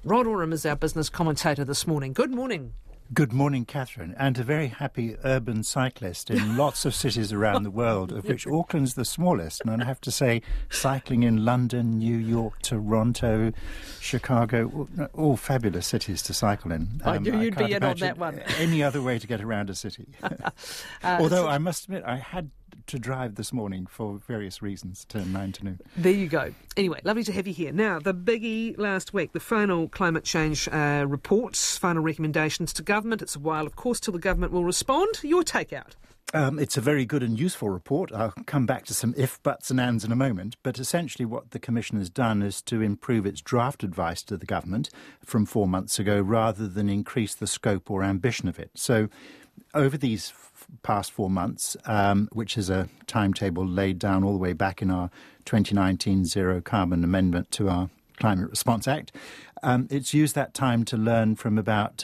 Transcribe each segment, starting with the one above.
Rod Oram is our business commentator this morning. Good morning. Good morning, Catherine, and a very happy urban cyclist in lots of cities around the world, of which Auckland's the smallest. And I have to say, cycling in London, New York, Toronto, Chicago, all fabulous cities to cycle in. I knew you'd be in on that one. Any other way to get around a city. Although I must admit, I had to drive this morning for various reasons to 9 to noon. There you go. Anyway, lovely to have you here. Now, the biggie last week, the final climate change reports, final recommendations to government. It's a while, of course, till the government will respond. Your take out. It's a very good and useful report. I'll come back to some if, buts and ands in a moment. But essentially what the Commission has done is to improve its draft advice to the government from 4 months ago rather than increase the scope or ambition of it. So over these past 4 months, which is a timetable laid down all the way back in our 2019 Zero Carbon Amendment to our Climate Response Act, it's used that time to learn from about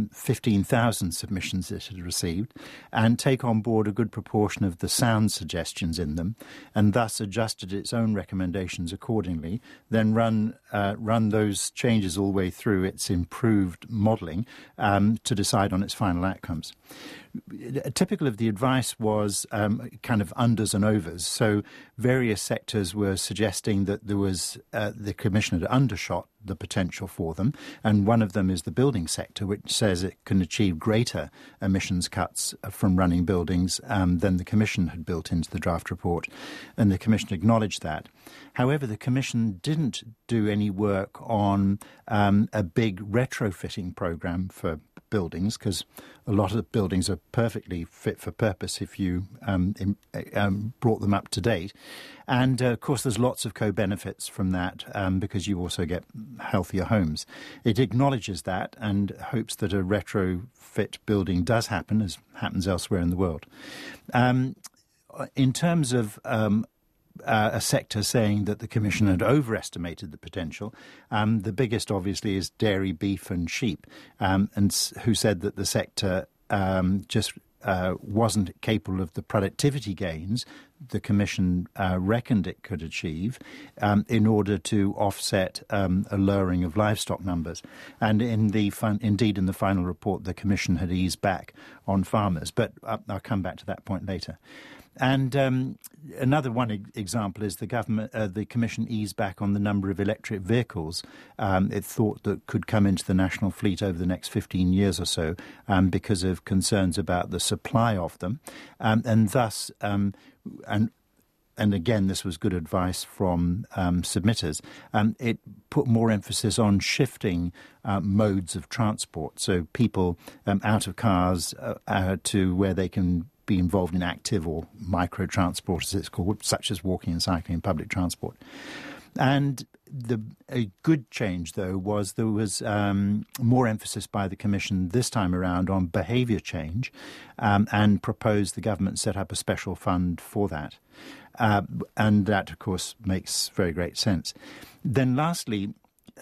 15,000 submissions it had received and take on board a good proportion of the sound suggestions in them, and thus adjusted its own recommendations accordingly, then run those changes all the way through its improved modelling to decide on its final outcomes. Typical of the advice was kind of unders and overs. So various sectors were suggesting that there was the Commission had undershot the potential for them, and one of them is the building sector, which says it can achieve greater emissions cuts from running buildings than the Commission had built into the draft report, and the Commission acknowledged that. However, the Commission didn't do any work on a big retrofitting programme for buildings, because a lot of buildings are perfectly fit for purpose if you brought them up to date. And, of course, there's lots of co-benefits from that because you also get healthier homes. It acknowledges that and hopes that a retrofit building does happen, as happens elsewhere in the world. In terms of a sector saying that the Commission had overestimated the potential. The biggest, obviously, is dairy, beef and sheep, and who said that the sector just wasn't capable of the productivity gains the Commission reckoned it could achieve in order to offset a lowering of livestock numbers. And indeed, in the final report, the Commission had eased back on farmers. But I'll come back to that point later. And another one example is the Commission eased back on the number of electric vehicles it thought that could come into the national fleet over the next 15 years or so because of concerns about the supply of them. And thus, and again, this was good advice from submitters, it put more emphasis on shifting modes of transport. So people out of cars to where they can be involved in active or micro transport, as it's called, such as walking and cycling and public transport. And a good change, though, was there was more emphasis by the Commission this time around on behaviour change and proposed the government set up a special fund for that. And that, of course, makes very great sense. Then lastly,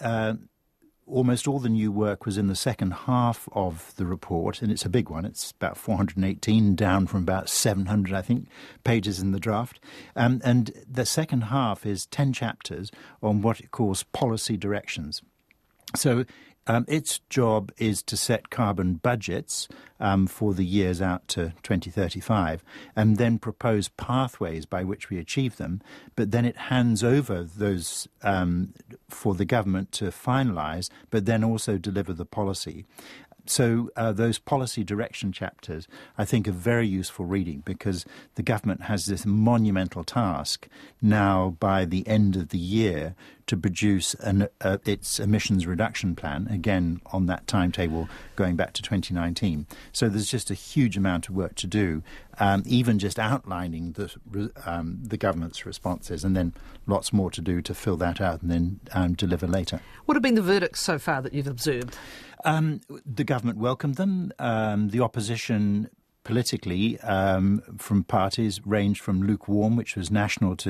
almost all the new work was in the second half of the report, and it's a big one. It's about 418, down from about 700, I think, pages in the draft. And the second half is 10 chapters on what it calls policy directions. So its job is to set carbon budgets for the years out to 2035 and then propose pathways by which we achieve them. But then it hands over those for the government to finalise, but then also deliver the policy. So those policy direction chapters, I think, are very useful reading because the government has this monumental task now by the end of the year to produce its emissions reduction plan, again on that timetable going back to 2019. So there's just a huge amount of work to do, even just outlining the government's responses, and then lots more to do to fill that out and then deliver later. What have been the verdicts so far that you've observed? The government welcomed them. The opposition politically from parties ranged from lukewarm, which was national, to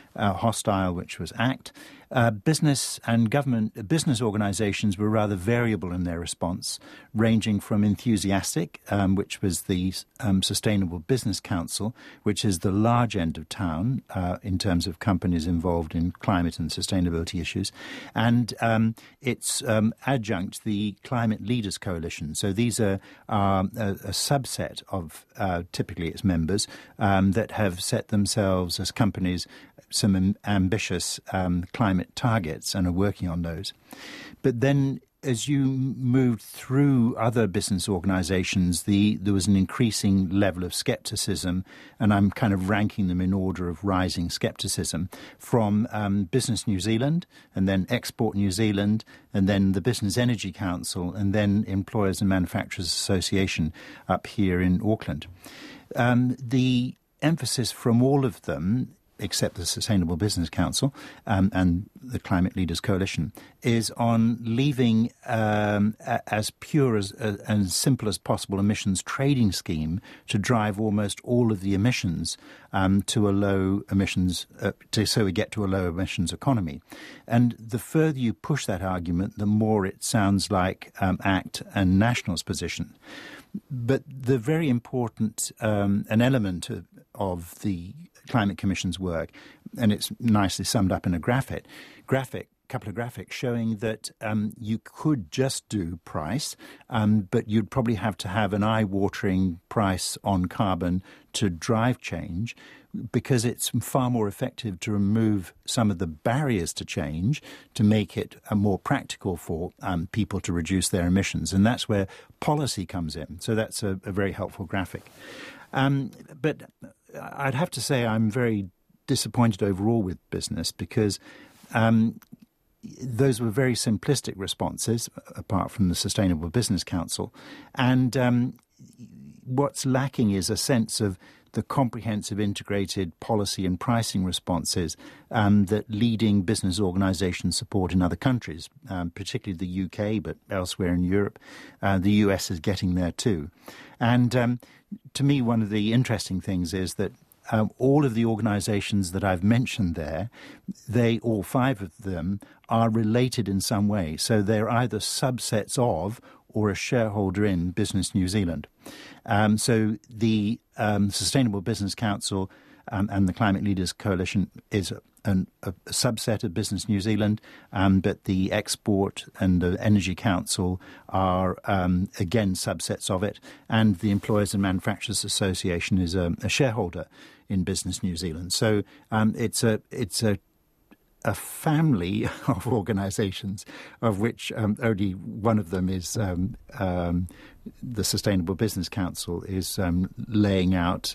hostile, which was ACT. Business and government business organisations were rather variable in their response, ranging from enthusiastic, which was the Sustainable Business Council, which is the large end of town in terms of companies involved in climate and sustainability issues, and its adjunct, the Climate Leaders Coalition. So these are a subset of typically its members that have set themselves as companies some ambitious climate targets and are working on those. But then as you moved through other business organisations, there was an increasing level of scepticism, and I'm kind of ranking them in order of rising scepticism, from Business New Zealand, and then Export New Zealand, and then the Business Energy Council, and then Employers and Manufacturers Association up here in Auckland. The emphasis from all of them, except the Sustainable Business Council and the Climate Leaders Coalition, is on leaving as pure and simple as possible emissions trading scheme to drive almost all of the emissions to a low emissions, so we get to a low emissions economy. And the further you push that argument, the more it sounds like ACT and National's position. But the very important an element of the Climate Commission's work, and it's nicely summed up in a couple of graphics showing that you could just do price, but you'd probably have to have an eye-watering price on carbon to drive change, because it's far more effective to remove some of the barriers to change to make it more practical for people to reduce their emissions. And that's where policy comes in. So that's a very helpful graphic. But I'd have to say I'm very disappointed overall with business, because those were very simplistic responses, apart from the Sustainable Business Council. And what's lacking is a sense of the comprehensive integrated policy and pricing responses that leading business organisations support in other countries, particularly the UK, but elsewhere in Europe. The US is getting there too. And to me, one of the interesting things is that all of the organisations that I've mentioned there, all five of them, are related in some way. So they're either subsets of or a shareholder in Business New Zealand. So the Sustainable Business Council and the Climate Leaders Coalition is a subset of Business New Zealand, but the Export and the Energy Council are, again, subsets of it, and the Employers and Manufacturers Association is a shareholder in Business New Zealand. So it's a family of organisations, of which only one of them is the Sustainable Business Council is laying out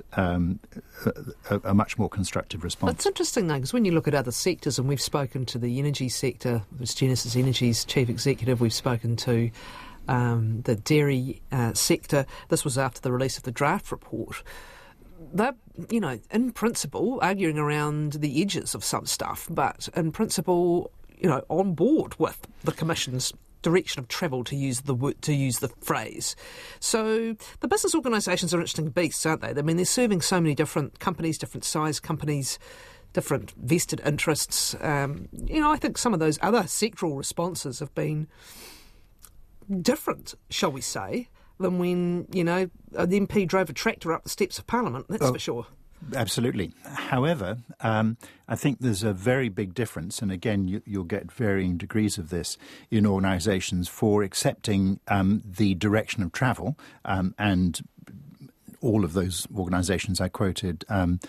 a much more constructive response. It's interesting, though, because when you look at other sectors, and we've spoken to the energy sector, it's Genesis Energy's chief executive, we've spoken to the dairy sector. This was after the release of the draft report. They're, in principle, arguing around the edges of some stuff, but in principle, on board with the Commission's direction of travel, to use the phrase. So the business organisations are interesting beasts, aren't they? I mean, they're serving so many different companies, different size companies, different vested interests. I think some of those other sectoral responses have been different, shall we say, than when, the MP drove a tractor up the steps of Parliament, that's for sure. Absolutely. However, I think there's a very big difference, and again, you'll get varying degrees of this in organisations, for accepting the direction of travel, and all of those organisations I quoted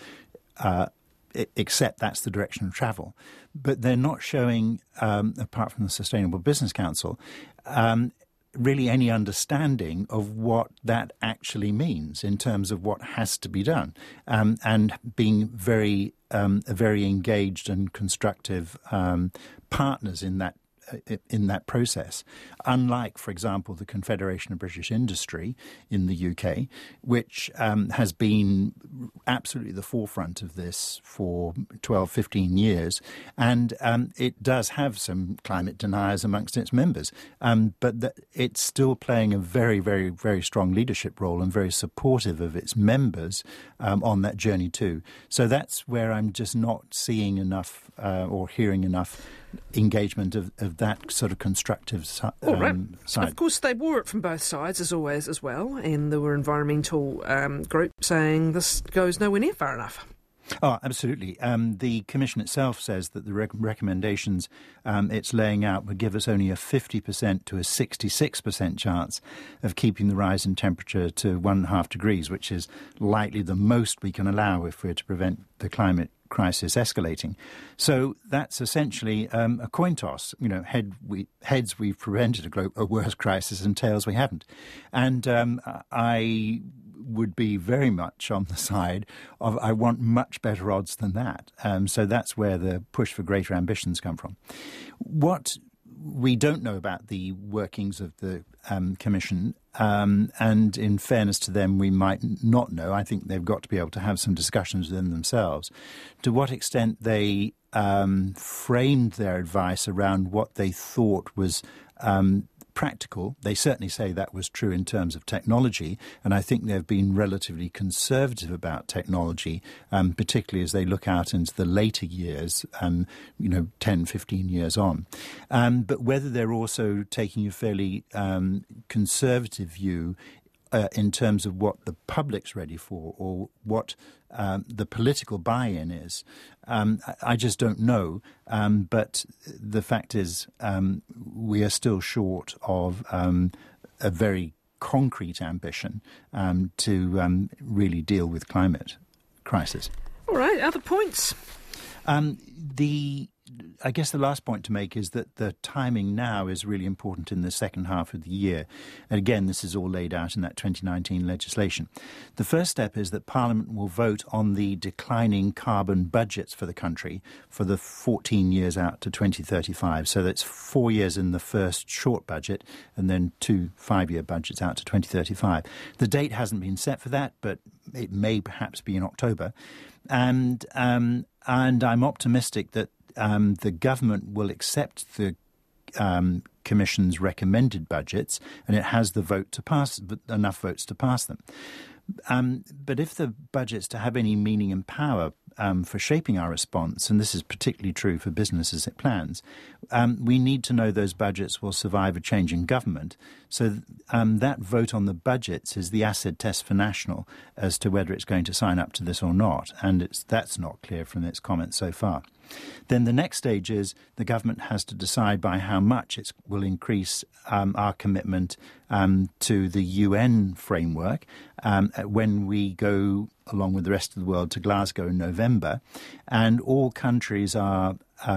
accept that's the direction of travel. But they're not showing, apart from the Sustainable Business Council, really any understanding of what that actually means in terms of what has to be done, and being very engaged and constructive partners in that in that process, unlike, for example, the Confederation of British Industry in the UK, which has been absolutely the forefront of this for 12, 15 years. And it does have some climate deniers amongst its members, but it's still playing a very, very, very strong leadership role and very supportive of its members on that journey too. So that's where I'm just not seeing enough or hearing enough engagement of that sort of constructive side. Of course, they wore it from both sides, as always, as well, and there were environmental groups saying this goes nowhere near far enough. Oh, absolutely. The Commission itself says that the recommendations it's laying out would give us only a 50% to a 66% chance of keeping the rise in temperature to 1.5 degrees, which is likely the most we can allow if we're to prevent the climate crisis escalating. So that's essentially a coin toss. You know, heads we've prevented a worse crisis, and tails we haven't. And I would be very much on the side of I want much better odds than that. So that's where the push for greater ambitions come from. What we don't know about the workings of the Commission, and in fairness to them, we might not know. I think they've got to be able to have some discussions within themselves. To what extent they framed their advice around what they thought was practical. They certainly say that was true in terms of technology, and I think they've been relatively conservative about technology, particularly as they look out into the later years, 10, 15 years on. But whether they're also taking a fairly conservative view in terms of what the public's ready for or what the political buy-in is. I just don't know. But the fact is we are still short of a very concrete ambition to really deal with climate crisis. All right, other points? I guess the last point to make is that the timing now is really important in the second half of the year. And again, this is all laid out in that 2019 legislation. The first step is that Parliament will vote on the declining carbon budgets for the country for the 14 years out to 2035. So that's 4 years in the first short budget and then 2 5-year budgets out to 2035. The date hasn't been set for that, but it may perhaps be in October. And I'm optimistic that the government will accept the Commission's recommended budgets, and it has the vote to pass, enough votes to pass them. But if the budget's to have any meaning and power for shaping our response, and this is particularly true for business as it plans, we need to know those budgets will survive a change in government. So that vote on the budgets is the acid test for National as to whether it's going to sign up to this or not, and that's not clear from its comments so far. Then the next stage is the government has to decide by how much it will increase our commitment to the UN framework when we go, along with the rest of the world, to Glasgow in November. And all countries are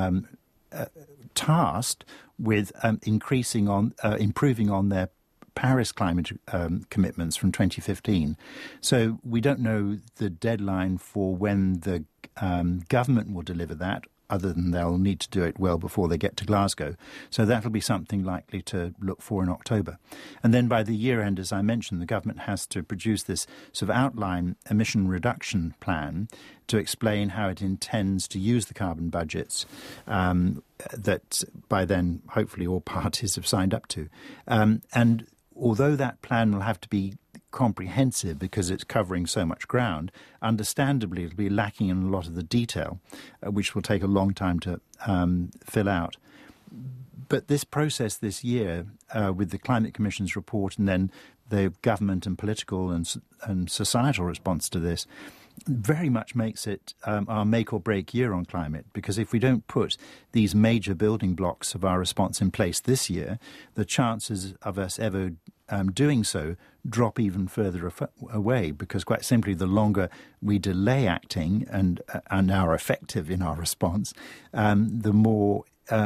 tasked with improving on their Paris climate commitments from 2015. So we don't know the deadline for when the government will deliver that, other than they'll need to do it well before they get to Glasgow. So that'll be something likely to look for in October. And then by the year end, as I mentioned, the government has to produce this sort of outline emission reduction plan to explain how it intends to use the carbon budgets that by then hopefully all parties have signed up to. And although that plan will have to be comprehensive because it's covering so much ground, understandably it'll be lacking in a lot of the detail, which will take a long time to fill out. But this process this year, with the Climate Commission's report and then the government and political and societal response to this, very much makes it our make or break year on climate, because if we don't put these major building blocks of our response in place this year, the chances of us ever doing so drop even further away, because quite simply the longer we delay acting and are effective in our response, the more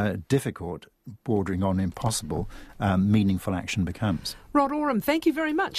difficult, bordering on impossible, meaningful action becomes. Rod Oram, thank you very much.